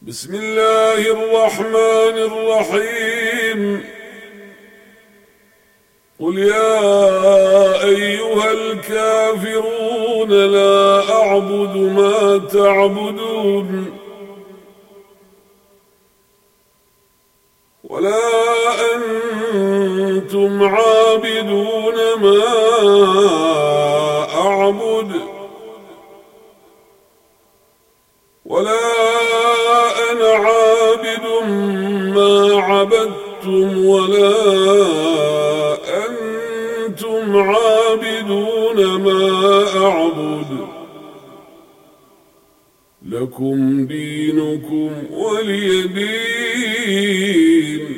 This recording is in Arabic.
بسم الله الرحمن الرحيم. قل يا أيها الكافرون لا أعبد ما تعبدون ولا أنتم عابدون ما أعبد ولا أنا عابد ما عبدتم ولا أنتم عابدون ما أعبد لكم دينكم ولي دين.